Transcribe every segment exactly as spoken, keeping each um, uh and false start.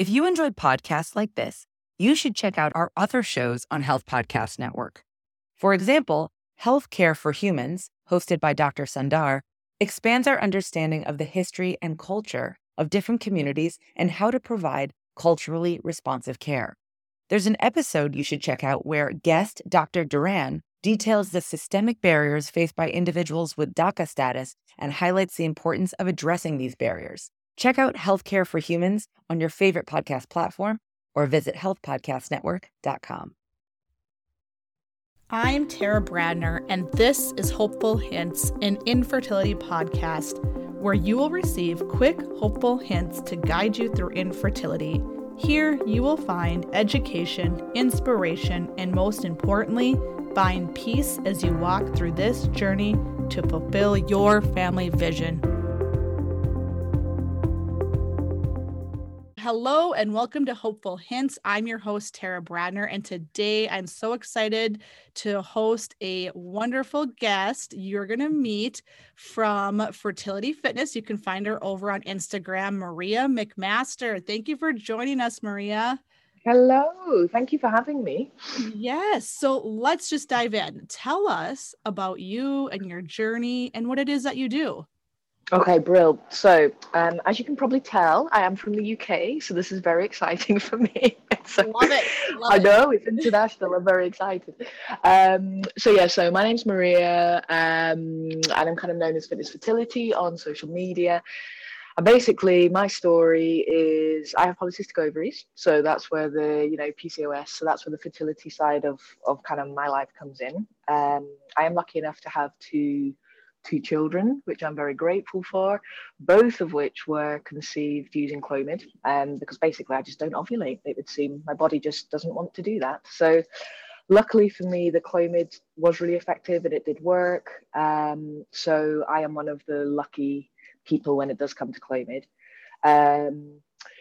If you enjoyed podcasts like this, you should check out our other shows on Health Podcast Network. For example, Healthcare for Humans, hosted by Doctor Sundar, expands our understanding of the history and culture of different communities and how to provide culturally responsive care. There's an episode you should check out where guest Doctor Duran details the systemic barriers faced by individuals with DACA status and highlights the importance of addressing these barriers. Check out Healthcare for Humans on your favorite podcast platform or visit health podcast network dot com. I'm Tara Bradner, and this is Hopeful Hints, an infertility podcast where you will receive quick, hopeful hints to guide you through infertility. Here you will find education, inspiration, and most importantly, find peace as you walk through this journey to fulfill your family vision. Hello and welcome to Hopeful Hints. I'm your host, Tara Bradner, and today I'm so excited to host a wonderful guest you're going to meet from Fertility Fitness. You can find her over on Instagram, Maria McMaster. Thank you for joining us, Maria. Hello, thank you for having me. Yes, so let's just dive in. Tell us about you and your journey and what it is that you do. Okay, Brill. So, um, as you can probably tell, I am from the U K, so this is very exciting for me. So, Love it. Love I it. know, it's international. I'm very excited. Um, so, yeah, so my name's Maria, um, and I'm kind of known as Fitness Fertility on social media. And basically, my story is I have polycystic ovaries, so that's where the, you know, P C O S, so that's where the fertility side of, of kind of my life comes in. Um, I am lucky enough to have two two children, which I'm very grateful for, both of which were conceived using Clomid, um, because basically I just don't ovulate. It would seem my body just doesn't want to do that. So luckily for me, the Clomid was really effective and it did work. Um, so I am one of the lucky people when it does come to Clomid. Um,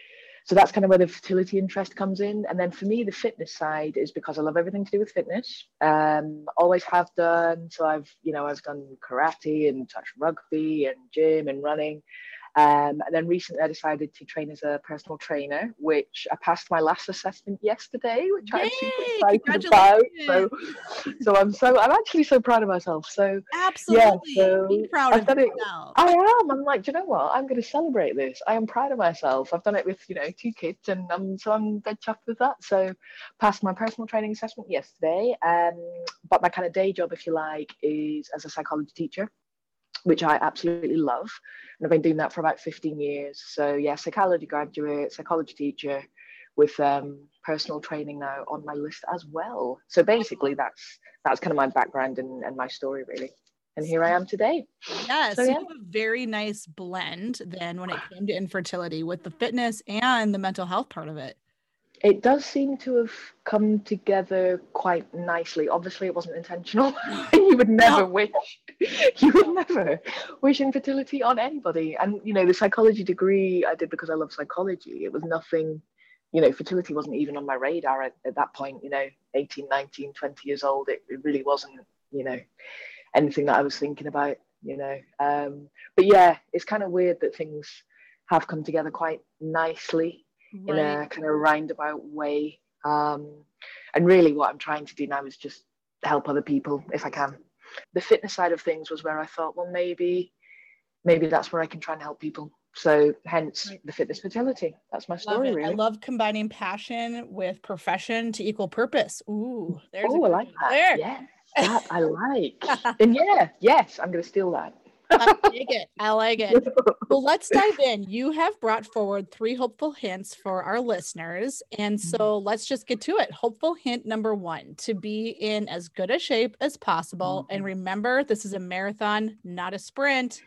So that's kind of where the fertility interest comes in. And then for me, the fitness side is because I love everything to do with fitness. Um, always have done. So I've, you know, I've done karate and touch rugby and gym and running. Um, and then recently I decided to train as a personal trainer, which I passed my last assessment yesterday, which Yay! I'm super excited about. So, so I'm so, I'm actually so proud of myself. So Absolutely. yeah, so Be proud I've of done it. yourself. I am. I'm like, do you know what? I'm going to celebrate this. I am proud of myself. I've done it with, you know, two kids, and um, so I'm dead chuffed with that. So, passed my personal training assessment yesterday. Um, but my kind of day job, if you like, is as a psychology teacher, which I absolutely love, and I've been doing that for about fifteen years. So, yeah, psychology graduate, psychology teacher, with um, personal training now on my list as well. So basically, that's that's kind of my background and, and my story, really. And here I am today. Yes, so, so yeah. you have a very nice blend then when it came to infertility with the fitness and the mental health part of it. It does seem to have come together quite nicely. Obviously, it wasn't intentional. You would never No. wish, you would never wish infertility on anybody. And, you know, the psychology degree I did because I love psychology. It was nothing, you know, fertility wasn't even on my radar at, at that point, you know, eighteen, nineteen, twenty years old. It, it really wasn't, you know, anything that I was thinking about, you know. Um, but yeah, it's kind of weird that things have come together quite nicely. Right. In a kind of roundabout way. Um, and really what I'm trying to do now is just help other people if I can. The fitness side of things was where I thought, well, maybe, maybe that's where I can try and help people. So hence right. the fitness fertility. That's my story, really. I love combining passion with profession to equal purpose. Ooh, there's oh, a I like that. There. Yes, that I like. And yeah, yes, I'm going to steal that. I like it. I like it. Well, let's dive in. You have brought forward three hopeful hints for our listeners. And so let's just get to it. Hopeful hint number one, to be in as good a shape as possible. And remember, this is a marathon, not a sprint.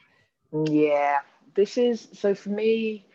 Yeah, this is, so for me,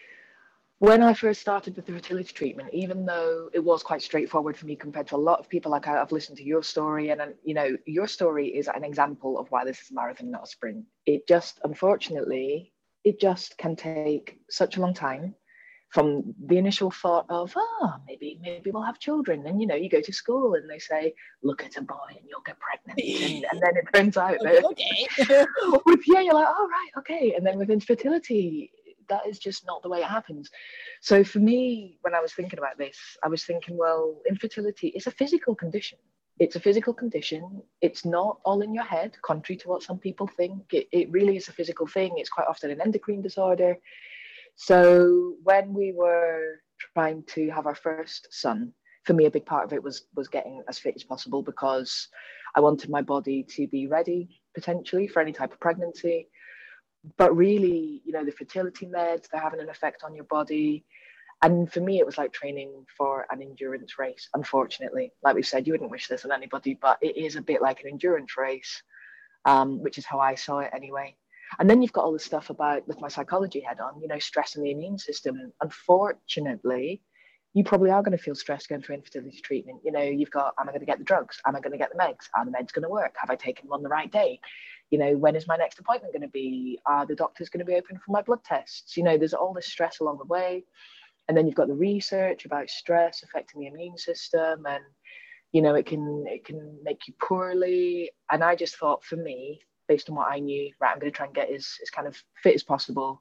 when I first started with the fertility treatment, even though it was quite straightforward for me compared to a lot of people, like I've listened to your story, and, you know, your story is an example of why this is a marathon, not a sprint. It just, unfortunately, it just can take such a long time from the initial thought of, oh, maybe, maybe we'll have children. And, you know, you go to school and they say, look at a boy and you'll get pregnant. And, and then it turns out that, okay. with, yeah, you're like, oh, right, okay. And then with infertility, that is just not the way it happens. So for me, when I was thinking about this, I was thinking, well, infertility is a physical condition. It's a physical condition. It's not all in your head, contrary to what some people think. It, it really is a physical thing. It's quite often an endocrine disorder. So when we were trying to have our first son, for me, a big part of it was was getting as fit as possible, because I wanted my body to be ready potentially for any type of pregnancy. But really, you know, the fertility meds, they're having an effect on your body. And for me, it was like training for an endurance race, unfortunately. Like we said, you wouldn't wish this on anybody, but it is a bit like an endurance race, um, which is how I saw it anyway. And then you've got all this stuff about, with my psychology head on, you know, stress in the immune system. Unfortunately, you probably are going to feel stressed going through infertility treatment. You know, you've got, am I going to get the drugs? Am I going to get the meds? Are the meds going to work? Have I taken them on the right day? You know, when is my next appointment going to be? Are the doctors going to be open for my blood tests? You know, there's all this stress along the way. And then you've got the research about stress affecting the immune system, and, you know, it can, it can make you poorly. And I just thought, for me, based on what I knew, right, I'm going to try and get as, as kind of fit as possible,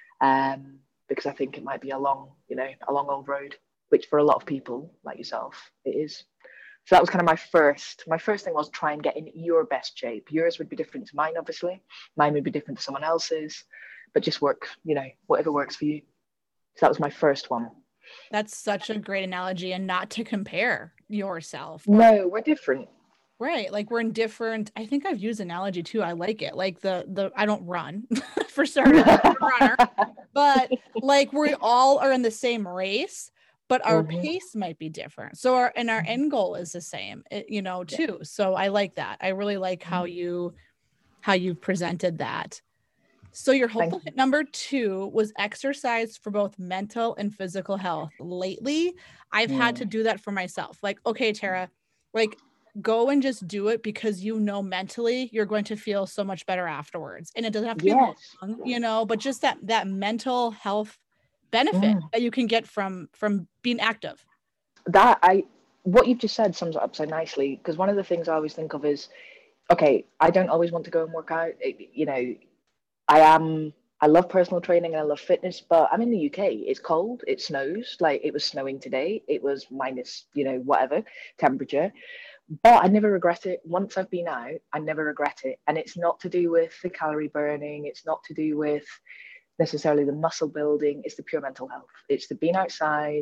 um, because I think it might be a long, you know, a long old road, which for a lot of people like yourself, it is. So that was kind of my first, my first thing was try and get in your best shape. Yours would be different to mine, obviously. Mine would be different to someone else's, but just work, you know, whatever works for you. So that was my first one. That's such a great analogy, and not to compare yourself. No, we're different. Right. Like we're in different, I think I've used analogy too. I like it. Like the, the, I don't run for starters, I'm a runner, but like we all are in the same race, but our mm-hmm. pace might be different. So our, and our end goal is the same, you know, too. Yeah. So I like that. I really like how you, how you presented that. So your hopeful hit number two was exercise for both mental and physical health. Lately, I've mm. had to do that for myself. Like, okay, Tara, like, go and just do it, because you know mentally you're going to feel so much better afterwards, and it doesn't have to be yes. long, you know, but just that that mental health benefit mm. that you can get from from being active. That I what you've just said sums it up so nicely, because one of the things I always think of is, okay, I don't always want to go and work out. It, you know, I am I love personal training and I love fitness, but I'm in the U K. It's cold, it snows, like it was snowing today. It was minus, you know, whatever temperature. But I never regret it. Once I've been out, I never regret it. And it's not to do with the calorie burning. It's not to do with necessarily the muscle building. It's the pure mental health. It's the being outside.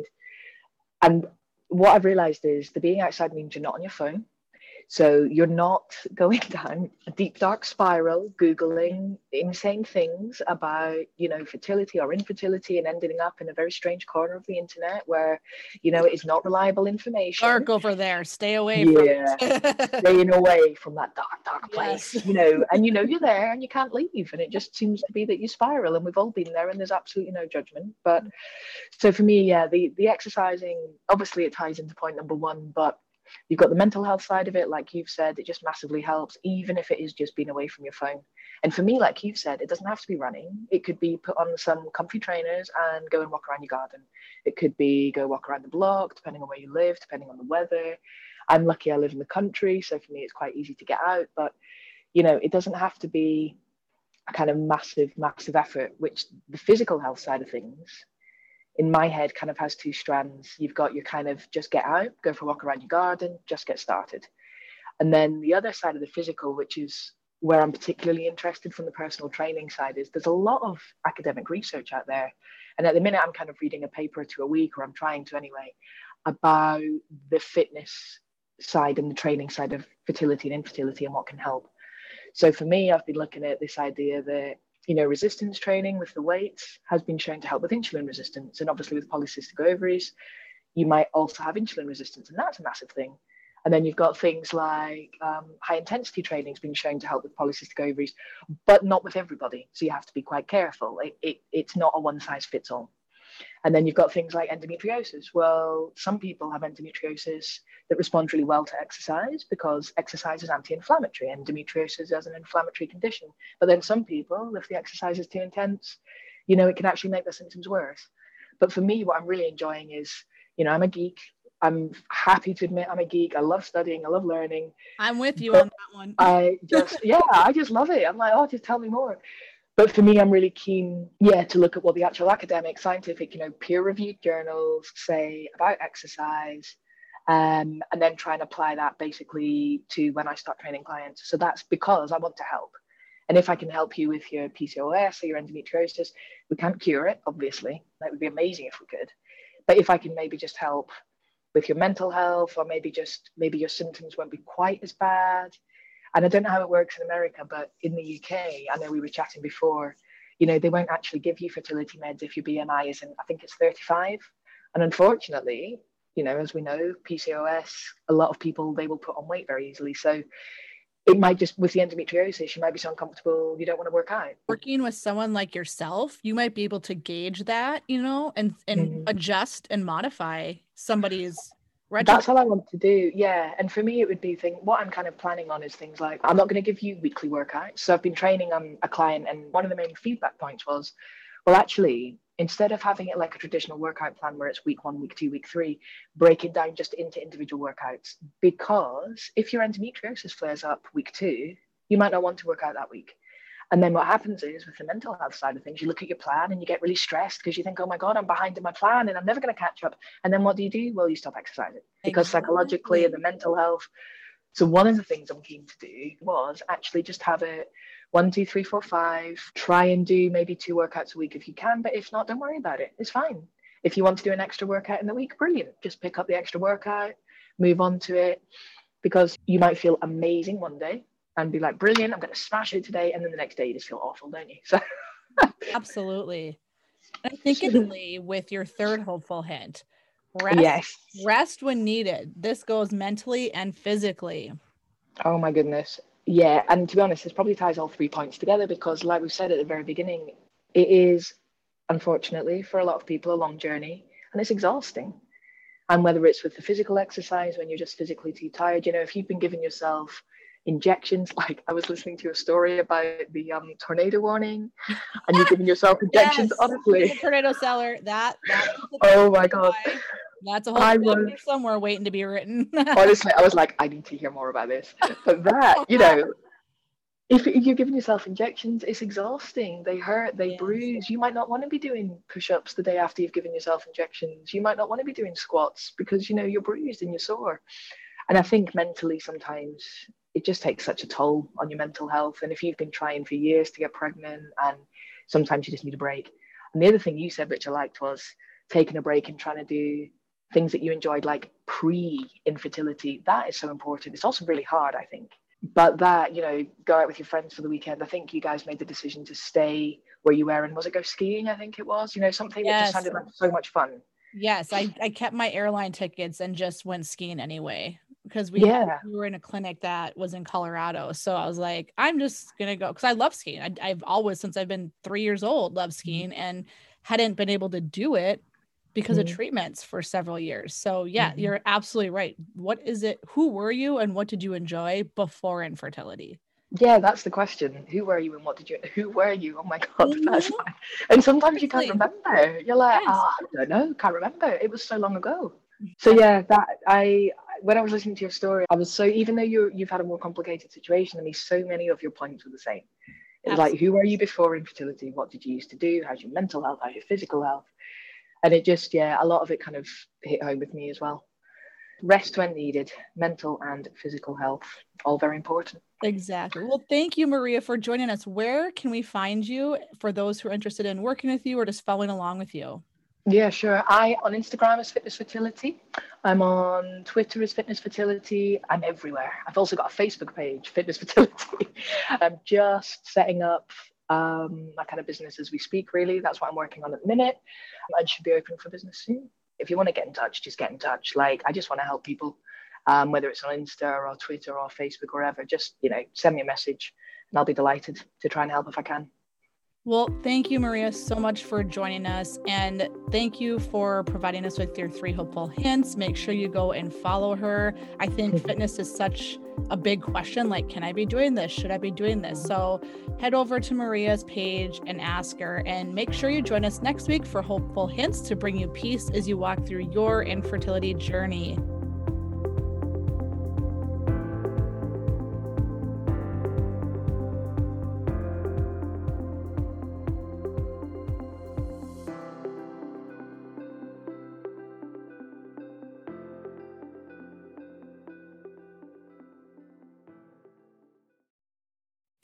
And what I've realized is the being outside means you're not on your phone. So you're not going down a deep, dark spiral, Googling insane things about, you know, fertility or infertility, and ending up in a very strange corner of the internet where, you know, it is not reliable information. Dark over there. Stay away yeah. from it. Staying away from that dark, dark place, yes. you know, and you know you're there and you can't leave. And it just seems to be that you spiral, and we've all been there, and there's absolutely no judgment. But so for me, yeah, the, the exercising, obviously it ties into point number one, but you've got the mental health side of it, like you've said, it just massively helps, even if it is just being away from your phone. And for me, like you've said, it doesn't have to be running. It could be put on some comfy trainers and go and walk around your garden. It could be go walk around the block, depending on where you live, depending on the weather. I'm lucky I live in the country, so for me, it's quite easy to get out. But, you know, it doesn't have to be a kind of massive, massive effort, which the physical health side of things, in my head, kind of has two strands. You've got your kind of just get out, go for a walk around your garden, just get started. And then the other side of the physical, which is where I'm particularly interested from the personal training side, is there's a lot of academic research out there. And at the minute, I'm kind of reading a paper or two a week, or I'm trying to anyway, about the fitness side and the training side of fertility and infertility and what can help. So for me, I've been looking at this idea that, you know, resistance training with the weights has been shown to help with insulin resistance. And obviously with polycystic ovaries, you might also have insulin resistance, and that's a massive thing. And then you've got things like um, high intensity training has been shown to help with polycystic ovaries, but not with everybody. So you have to be quite careful. It, it, it's not a one size fits all. And then you've got things like endometriosis. Well, some people have endometriosis that responds really well to exercise because exercise is anti-inflammatory. Endometriosis is an inflammatory condition. But then some people, if the exercise is too intense, you know, it can actually make their symptoms worse. But for me, what I'm really enjoying is, you know, I'm a geek. I'm happy to admit I'm a geek. I love studying. I love learning. I'm with you on that one. I just, yeah, I just love it. I'm like, oh, just tell me more. But for me, I'm really keen, yeah, to look at what the actual academic, scientific, you know, peer-reviewed journals say about exercise, um, and then try and apply that basically to when I start training clients. So that's because I want to help. And if I can help you with your P C O S or your endometriosis, we can't cure it, obviously. That would be amazing if we could. But if I can maybe just help with your mental health, or maybe just, maybe your symptoms won't be quite as bad. And I don't know how it works in America, but in the U K, I know we were chatting before, you know, they won't actually give you fertility meds if your B M I is in, I think it's thirty-five. And unfortunately, you know, as we know, P C O S, a lot of people, they will put on weight very easily. So it might just, with the endometriosis, you might be so uncomfortable, you don't want to work out. Working with someone like yourself, you might be able to gauge that, you know, and, and mm-hmm. adjust and modify somebody's regimen. That's all I want to do. Yeah. And for me, it would be thing, what I'm kind of planning on is things like, I'm not going to give you weekly workouts. So I've been training um, a client, and one of the main feedback points was, well, actually, instead of having it like a traditional workout plan where it's week one, week two, week three, break it down just into individual workouts. Because if your endometriosis flares up week two, you might not want to work out that week. And then what happens is, with the mental health side of things, you look at your plan and you get really stressed because you think, oh my God, I'm behind in my plan and I'm never going to catch up. And then what do you do? Well, you stop exercising because exactly. psychologically and the mental health. So one of the things I'm keen to do was actually just have it one, two, three, four, five, try and do maybe two workouts a week if you can, but if not, don't worry about it. It's fine. If you want to do an extra workout in the week, brilliant. Just pick up the extra workout, move on to it, because you might feel amazing one day and be like, brilliant, I'm going to smash it today. And then the next day you just feel awful, don't you? So absolutely. I think it's with your third hopeful hint. Rest, yes. Rest when needed. This goes mentally and physically. Oh my goodness. Yeah. And to be honest, this probably ties all three points together, because like we said at the very beginning, it is, unfortunately, for a lot of people, a long journey, and it's exhausting. And whether it's with the physical exercise, when you're just physically too tired, you know, if you've been giving yourself injections, like I was listening to a story about the um, tornado warning, and you're giving yourself injections, yes, honestly. The tornado seller, that, that oh my God. That's a whole chapter somewhere waiting to be written. Honestly, I was like, I need to hear more about this. But that, you know, if, if you're giving yourself injections, it's exhausting. They hurt, they yes. bruise. You might not want to be doing push-ups the day after you've given yourself injections. You might not want to be doing squats because, you know, you're bruised and you're sore. And I think mentally sometimes it just takes such a toll on your mental health. And if you've been trying for years to get pregnant, and sometimes you just need a break. And the other thing you said, which I liked, was taking a break and trying to do things that you enjoyed, like pre-infertility. That is so important. It's also really hard, I think. But that, you know, go out with your friends for the weekend. I think you guys made the decision to stay where you were, and was it go skiing? I think it was, you know, something yes. that just sounded like so much fun. Yes, I, I kept my airline tickets and just went skiing anyway, because we, yeah. we were in a clinic that was in Colorado. So I was like, I'm just going to go, because I love skiing. I, I've always, since I've been three years old, loved skiing, and hadn't been able to do it because mm-hmm. of treatments for several years. So yeah, mm-hmm. you're absolutely right. What is it? Who were you and what did you enjoy before infertility? Yeah, that's the question. Who were you and what did you, who were you? Oh my God. Mm-hmm. That's fine. And sometimes you can't remember. You're like, yes. oh, I don't know, can't remember. It was so long ago. So yeah, that I, when I was listening to your story, I was so, even though you you've had a more complicated situation than me, so many of your points were the same. It was like, who were you before infertility? What did you used to do? How's your mental health? How's your physical health? And it just, yeah, a lot of it kind of hit home with me as well. Rest when needed, mental and physical health, all very important. Exactly. Well, thank you, Maria, for joining us. Where can we find you for those who are interested in working with you or just following along with you? Yeah, sure. I on Instagram as Fitness Fertility. I'm on Twitter as Fitness Fertility. I'm everywhere. I've also got a Facebook page, Fitness Fertility. I'm just setting up um, my kind of business as we speak, really. That's what I'm working on at the minute. I should be open for business soon. If you want to get in touch, just get in touch. Like, I just want to help people, um, whether it's on Insta or Twitter or Facebook or wherever. Just, you know, send me a message and I'll be delighted to try and help if I can. Well, thank you, Maria, so much for joining us. And thank you for providing us with your three hopeful hints. Make sure you go and follow her. I think fitness is such a big question. Like, can I be doing this? Should I be doing this? So head over to Maria's page and ask her, and make sure you join us next week for Hopeful Hints to bring you peace as you walk through your infertility journey.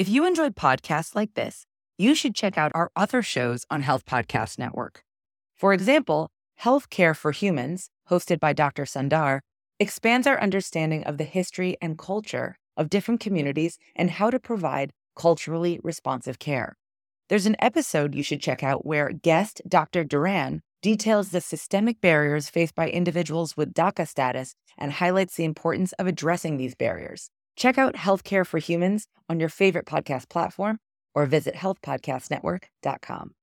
If you enjoyed podcasts like this, you should check out our other shows on Health Podcast Network. For example, Healthcare for Humans, hosted by Doctor Sundar, expands our understanding of the history and culture of different communities and how to provide culturally responsive care. There's an episode you should check out where guest Doctor Duran details the systemic barriers faced by individuals with DACA status and highlights the importance of addressing these barriers. Check out Healthcare for Humans on your favorite podcast platform or visit health podcast network dot com.